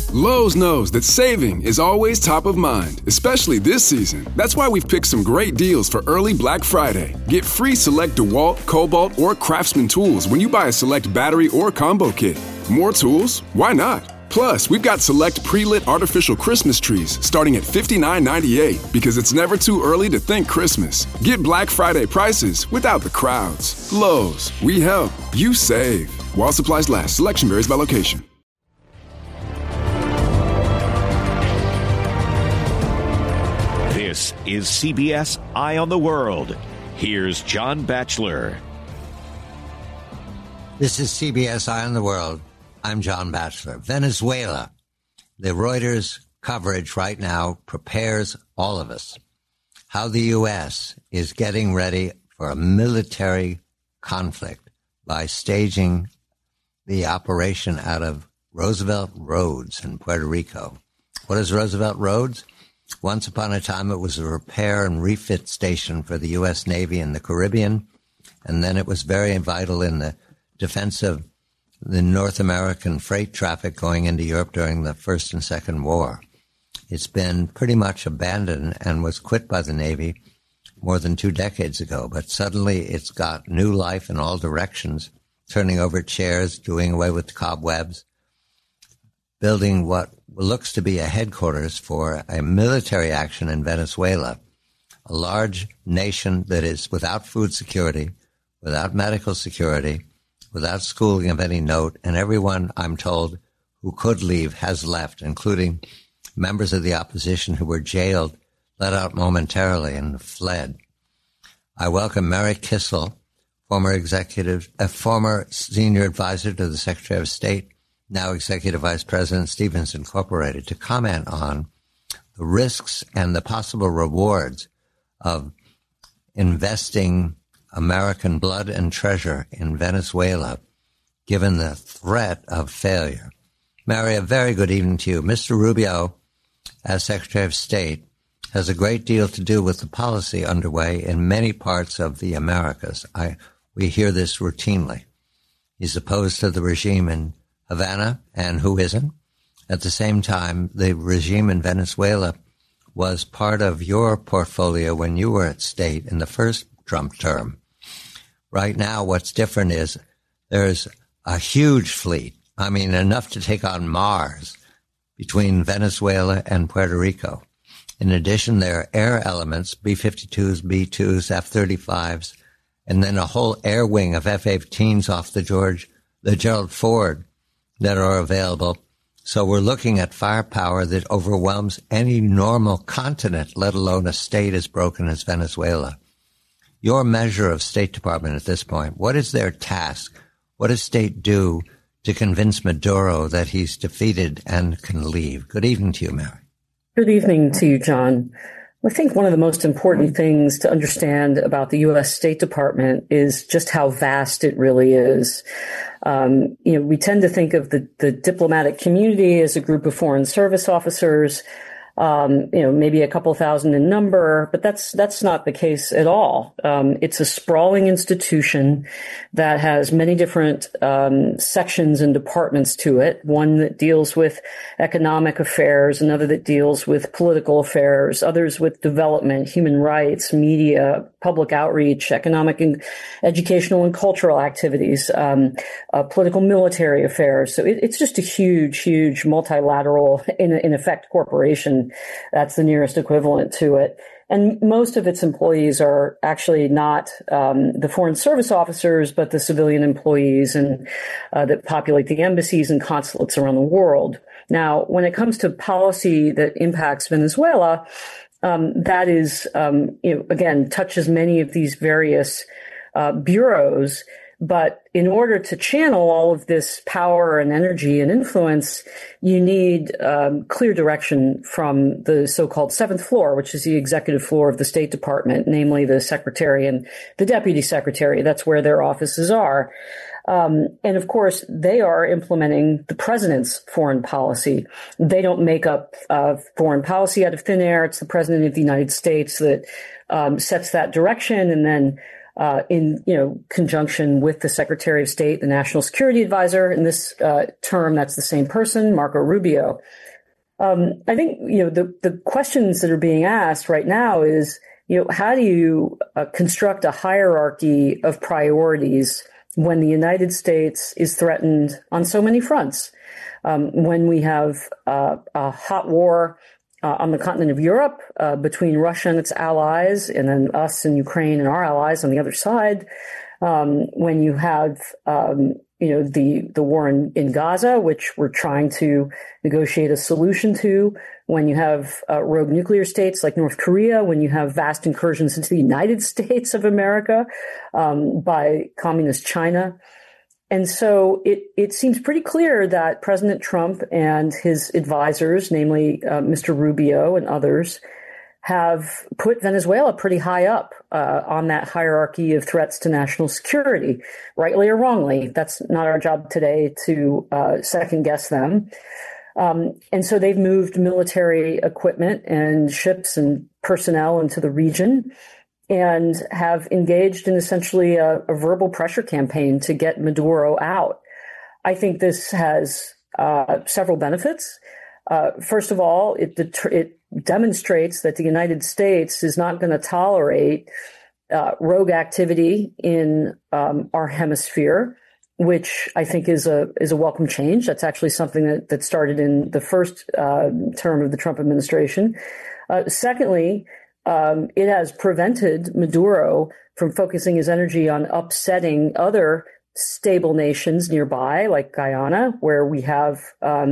Lowe's knows that saving is always top of mind, especially this season. That's why we've picked some great deals for early Black Friday. Get free select DeWalt, Cobalt, or Craftsman tools when you buy a select battery or combo kit. More tools? Why not? Plus, we've got select pre-lit artificial Christmas trees starting at $59.98 because it's never too early to think Christmas. Get Black Friday prices without the crowds. Lowe's, we help, you save. While supplies last, selection varies by location. This is CBS Eye on the World. Here's John Batchelor. This is CBS Eye on the World. I'm John Batchelor. Venezuela. The Reuters coverage right now prepares all of us how the U.S. is getting ready for a military conflict by staging the operation out of Roosevelt Roads in Puerto Rico. What is Roosevelt Roads? Once upon a time, it was a repair and refit station for the U.S. Navy in the Caribbean, and then it was very vital in the defense of the North American freight traffic going into Europe during the First and Second War. It's been pretty much abandoned and was quit by the Navy more than 2 decades ago, but suddenly it's got new life in all directions, turning over chairs, doing away with cobwebs, building what looks to be a headquarters for a military action in Venezuela, a large nation that is without food security, without medical security, without schooling of any note, and everyone, I'm told, who could leave has left, including members of the opposition who were jailed, let out momentarily, and fled. I welcome Mary Kissel, former senior advisor to the Secretary of State, now Executive Vice President, Stevens Incorporated, to comment on the risks and the possible rewards of investing American blood and treasure in Venezuela, given the threat of failure. Mary, a very good evening to you. Mr. Rubio, as Secretary of State, has a great deal to do with the policy underway in many parts of the Americas. We hear this routinely. He's opposed to the regime in Havana, and who isn't? At the same time, the regime in Venezuela was part of your portfolio when you were at state in the first Trump term. Right now, what's different is there's a huge fleet, enough to take on Mars, between Venezuela and Puerto Rico. In addition, there are air elements, B-52s, B-2s, F-35s, and then a whole air wing of F-18s off the Gerald Ford that are available. So we're looking at firepower that overwhelms any normal continent, let alone a state as broken as Venezuela. Your measure of State Department at this point, what is their task? What does state do to convince Maduro that he's defeated and can leave? Good evening to you, Mary. Good evening to you, John. I think one of the most important things to understand about the U.S. State Department is just how vast it really is. We tend to think of the diplomatic community as a group of foreign service officers, maybe a couple thousand in number, but that's not the case at all. It's a sprawling institution that has many different sections and departments to it. One that deals with economic affairs, another that deals with political affairs, others with development, human rights, media, public outreach, economic and educational and cultural activities, political military affairs. So it's just a huge, huge multilateral, in effect, corporation. That's the nearest equivalent to it. And most of its employees are actually not the foreign service officers, but the civilian employees and that populate the embassies and consulates around the world. Now, when it comes to policy that impacts Venezuela, that is, again, touches many of these various bureaus. But in order to channel all of this power and energy and influence, you need clear direction from the so-called seventh floor, which is the executive floor of the State Department, namely the secretary and the deputy secretary. That's where their offices are. And of course, they are implementing the president's foreign policy. They don't make up foreign policy out of thin air. It's the president of the United States that sets that direction and then in conjunction with the Secretary of State, the National Security Advisor. In this term, that's the same person, Marco Rubio. I think the questions that are being asked right now is how do you construct a hierarchy of priorities when the United States is threatened on so many fronts? When we have a hot war on the continent of Europe between Russia and its allies, and then us and Ukraine and our allies on the other side. When you have the war in Gaza, which we're trying to negotiate a solution to. When you have rogue nuclear states like North Korea, when you have vast incursions into the United States of America by communist China. And so it seems pretty clear that President Trump and his advisors, namely Mr. Rubio and others, have put Venezuela pretty high up on that hierarchy of threats to national security, rightly or wrongly. That's not our job today to second guess them. And so they've moved military equipment and ships and personnel into the region and have engaged in essentially a verbal pressure campaign to get Maduro out. I think this has several benefits. First of all, it demonstrates that the United States is not going to tolerate rogue activity in our hemisphere, which I think is a welcome change. That's actually something that started in the first term of the Trump administration. Secondly, it has prevented Maduro from focusing his energy on upsetting other stable nations nearby, like Guyana, where we have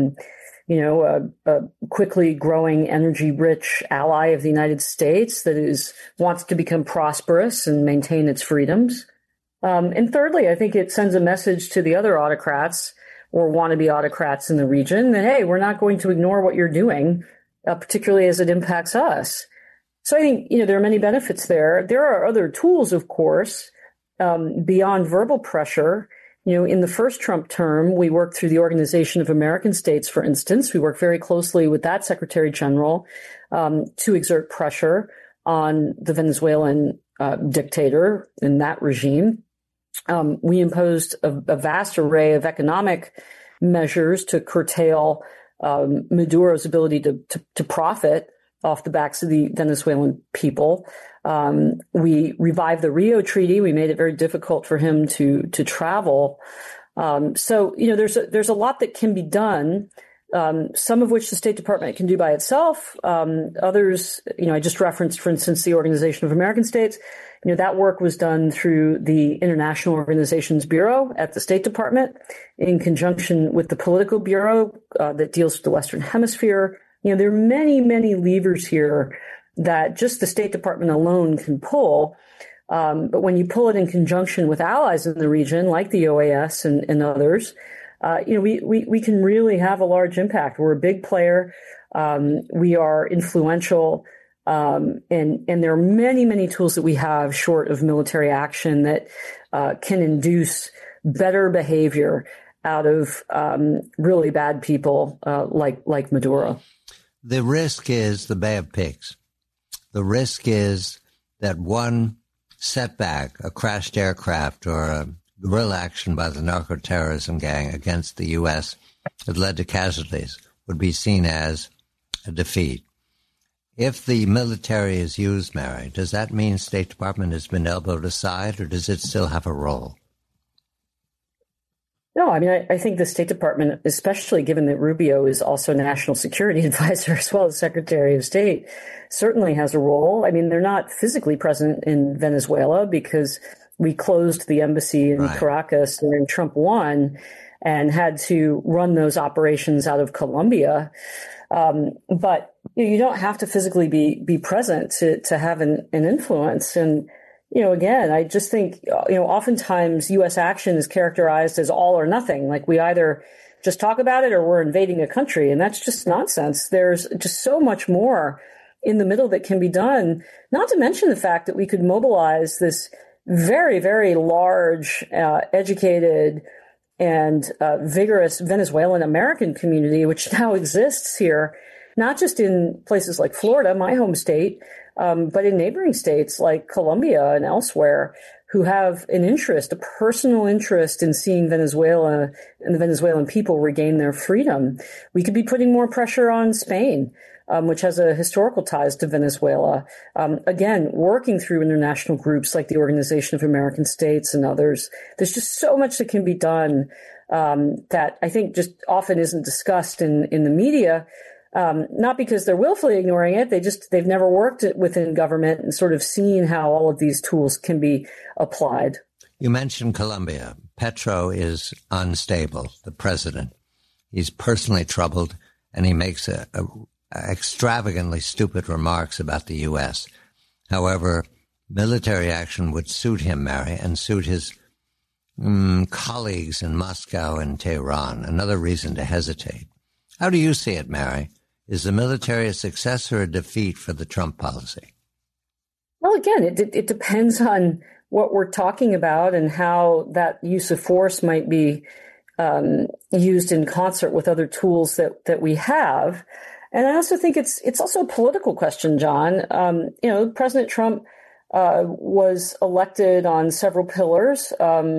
a quickly growing energy-rich ally of the United States that wants to become prosperous and maintain its freedoms. And thirdly, I think it sends a message to the other autocrats or wannabe autocrats in the region that, hey, we're not going to ignore what you're doing, particularly as it impacts us. So I think, there are many benefits there. There are other tools, of course, beyond verbal pressure. In the first Trump term, we worked through the Organization of American States, for instance. We worked very closely with that Secretary General to exert pressure on the Venezuelan dictator in that regime. We imposed a vast array of economic measures to curtail Maduro's ability to profit off the backs of the Venezuelan people. We revived the Rio Treaty. We made it very difficult for him to travel. So there's a lot that can be done, some of which the State Department can do by itself. Others, I just referenced, for instance, the Organization of American States. That work was done through the International Organizations Bureau at the State Department in conjunction with the Political Bureau that deals with the Western Hemisphere. There are many, many levers here that just the State Department alone can pull. But when you pull it in conjunction with allies in the region, like the OAS and others, we can really have a large impact. We're a big player. We are influential. And there are many, many tools that we have short of military action that can induce better behavior out of really bad people like Maduro. The risk is the Bay of Pigs. The risk is that one setback, a crashed aircraft or a guerrilla action by the narco-terrorism gang against the U.S. that led to casualties would be seen as a defeat. If the military is used, Mary, does that mean State Department has been elbowed aside, or does it still have a role? No, I think the State Department, especially given that Rubio is also National Security Advisor as well as Secretary of State, certainly has a role. They're not physically present in Venezuela because we closed the embassy in Caracas during Trump won and had to run those operations out of Colombia. But you don't have to physically be present to have an influence. And again, I just think, oftentimes U.S. action is characterized as all or nothing. Like we either just talk about it or we're invading a country. And that's just nonsense. There's just so much more in the middle that can be done, not to mention the fact that we could mobilize this very, very large, educated and vigorous Venezuelan American community, which now exists here, not just in places like Florida, my home state, but in neighboring states like Colombia and elsewhere. who have an interest, a personal interest in seeing Venezuela and the Venezuelan people regain their freedom. We could be putting more pressure on Spain, which has a historical ties to Venezuela. Again, working through international groups like the Organization of American States and others. There's just so much that can be done that I think just often isn't discussed in the media. Not because they're willfully ignoring it. They've never worked within government and sort of seen how all of these tools can be applied. You mentioned Colombia. Petro is unstable, the president. He's personally troubled, and he makes extravagantly stupid remarks about the U.S. However, military action would suit him, Mary, and suit his colleagues in Moscow and Tehran. Another reason to hesitate. How do you see it, Mary? Is the military a success or a defeat for the Trump policy? Well, again, it depends on what we're talking about and how that use of force might be used in concert with other tools that we have. And I also think it's also a political question, John. President Trump was elected on several pillars,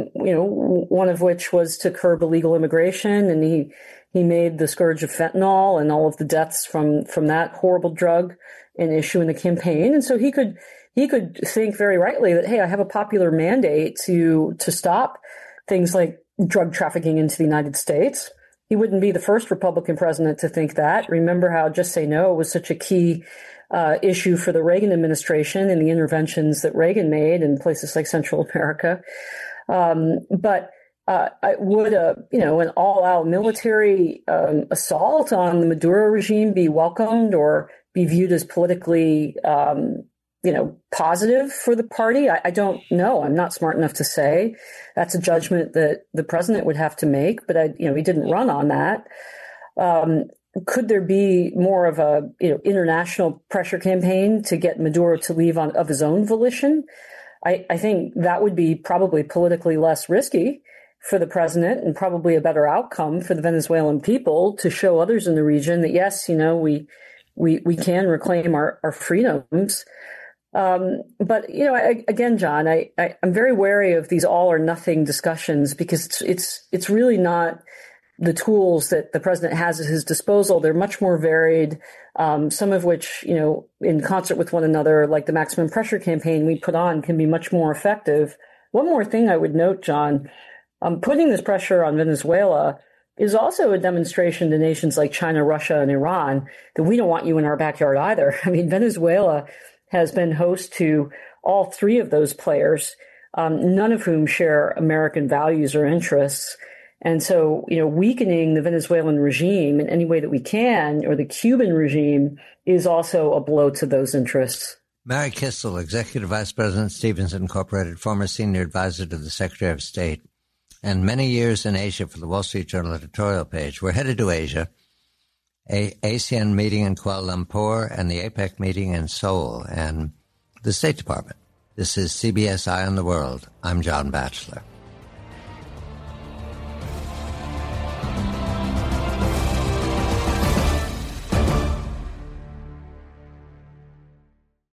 one of which was to curb illegal immigration, and he made the scourge of fentanyl and all of the deaths from that horrible drug an issue in the campaign. And so he could think very rightly that, hey, I have a popular mandate to stop things like drug trafficking into the United States. He wouldn't be the first Republican president to think that. Remember how Just Say No was such a key issue for the Reagan administration and the interventions that Reagan made in places like Central America. But would an all-out military assault on the Maduro regime be welcomed or be viewed as politically, positive for the party? I don't know. I'm not smart enough to say. That's a judgment that the president would have to make. But he didn't run on that. Could there be more of a international pressure campaign to get Maduro to leave of his own volition? I think that would be probably politically less risky for the president and probably a better outcome for the Venezuelan people to show others in the region that, yes, we can reclaim our freedoms. But again, John, I'm very wary of these all or nothing discussions because it's really not the tools that the president has at his disposal. They're much more varied, some of which, in concert with one another, like the maximum pressure campaign we put on, can be much more effective. One more thing I would note, John, putting this pressure on Venezuela is also a demonstration to nations like China, Russia, and Iran that we don't want you in our backyard either. I mean, Venezuela has been host to all three of those players, none of whom share American values or interests. And so, weakening the Venezuelan regime in any way that we can, or the Cuban regime, is also a blow to those interests. Mary Kissel, Executive Vice President, Stevens Incorporated, former senior advisor to the Secretary of State, and many years in Asia for the Wall Street Journal editorial page. We're headed to Asia, ASEAN meeting in Kuala Lumpur and the APEC meeting in Seoul and the State Department. This is CBS Eye on the World. I'm John Batchelor.